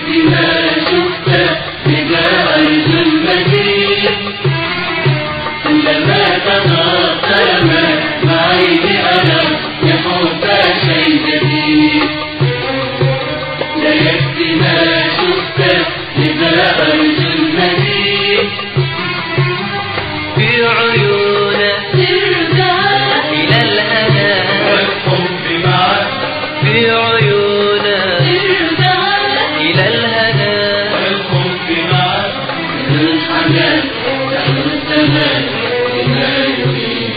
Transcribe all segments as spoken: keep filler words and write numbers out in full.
ما شفته بدا أرجو المزيد عندما تغطى معي أنا يحب شيء جديد لا يكفي ما شفته بدا أرجو المزيد في عيونه إلى الهنا والحب معه في عيونه إلى الهنا والحب معه الحنان نحن الزمان بما يريد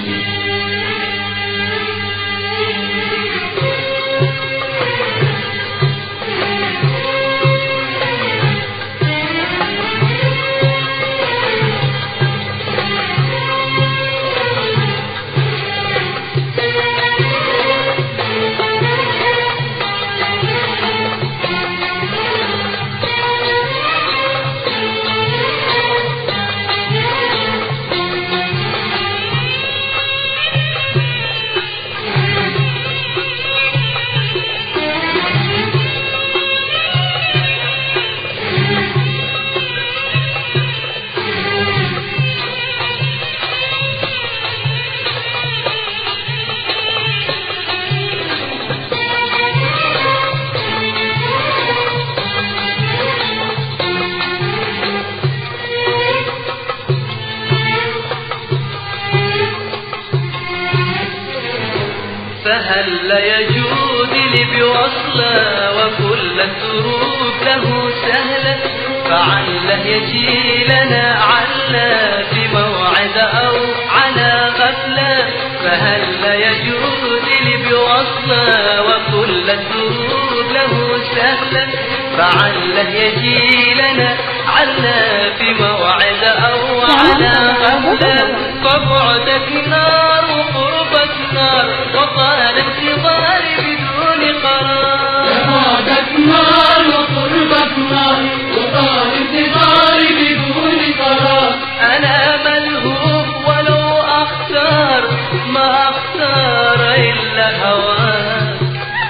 فهل يجود لي بوصله وكل الدروب له سهلة فعله يجي لنا علا في موعد أو على غفلة فهل يجود لي بوصله وكل الدروب له سهلة فعله يجي لنا علا في موعد أو على غفلة فبعدك نار وقربك نار وطال انتظاري بدون قرار بعدك نار وقربك نار وطال انتظاري بدون قرار أنا ملهوف ولو أختار ما أختار إلا هواك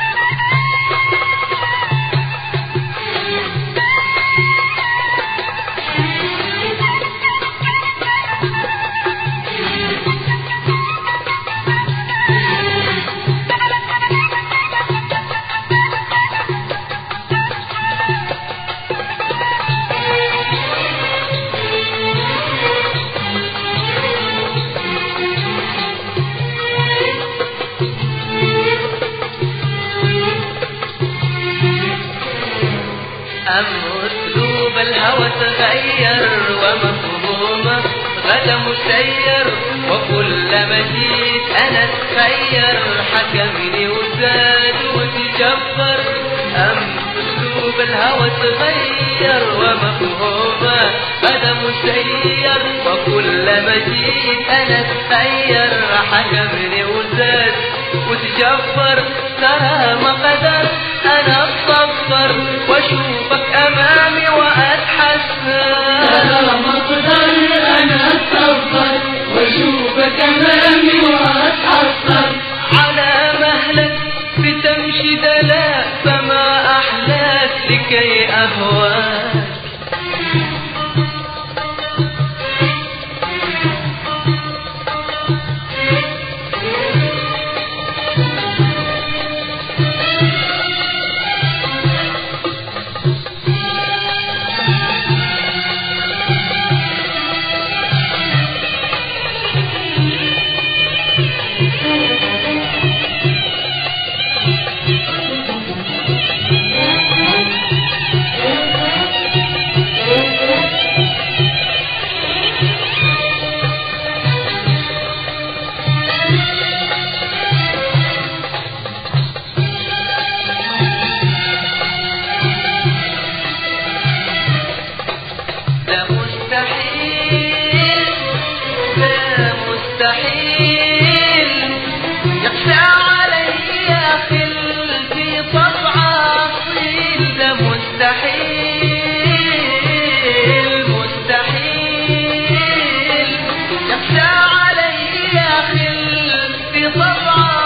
أم أسلوب الهوى تغير ومفهومه غدا مسير وكل ما جيت أنا أتخير حكمني وزاد وتجبر أم أسلوب الهوى تغير ومفهومه غدا مسير وكل ما جيت أنا أتخير حكمني وزاد وتجبر ترى ما قدر أنا أتصبر وأشوفك أمامي وأتحسر أنا ما أقدر أنا أتصبر وأشوفك أمامي وأتحسر على مهلك بتمشي دلاء فما أحلاك لكي أهواك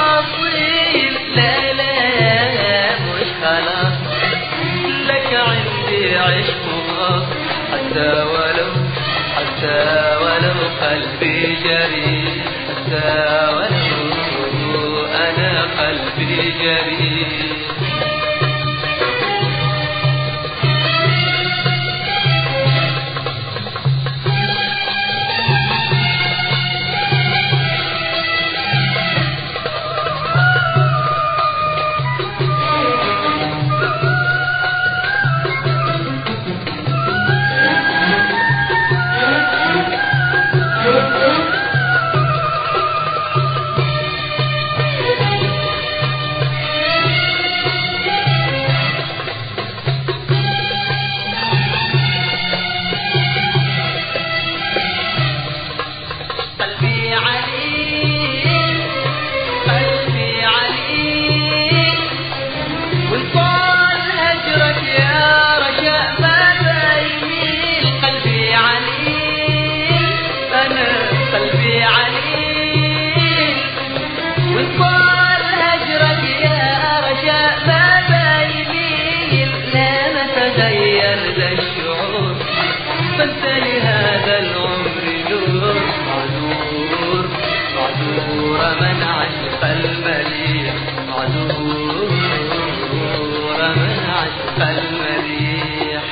لك عين قلبي عشقها حتى ولو حتى ولو قلبي جريح حتى ولو أنا قلبي جريح لهذا العمر نور معذور معذور من عشق المليح معذور من عشق المليح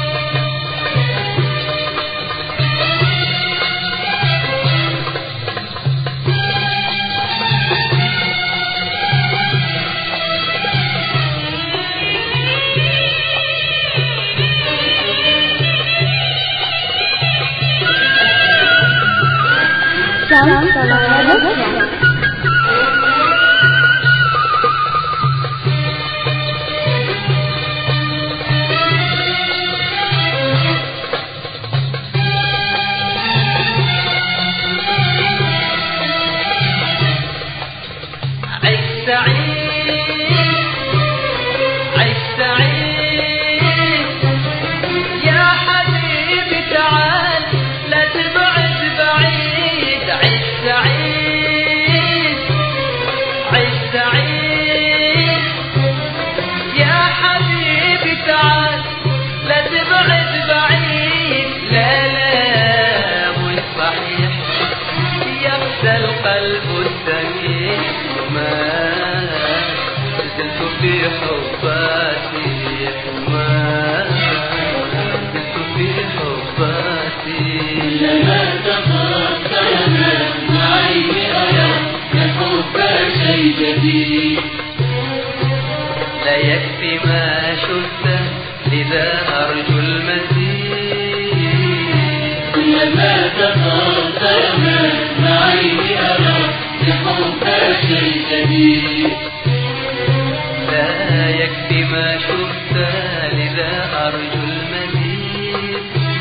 القلب السميع ما زلت في حباتي ما زلت في حباتي لما تفكرنا عيني أرى الحب شيء جديد لا يكفي ما شفت لذا أرجو المزيد لما تفكرنا عيني أرى الحب شيء جديد لا يكفي ما شفت لذا أرجو المزيد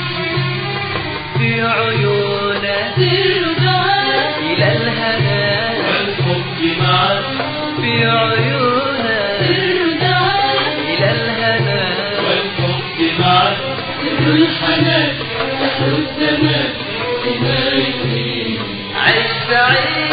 في عيونك إلى الهنا والحب معك في عيونك إلى الهنا والحب معك سر الحنان سحر الزمان بما يكفيني عش سعيد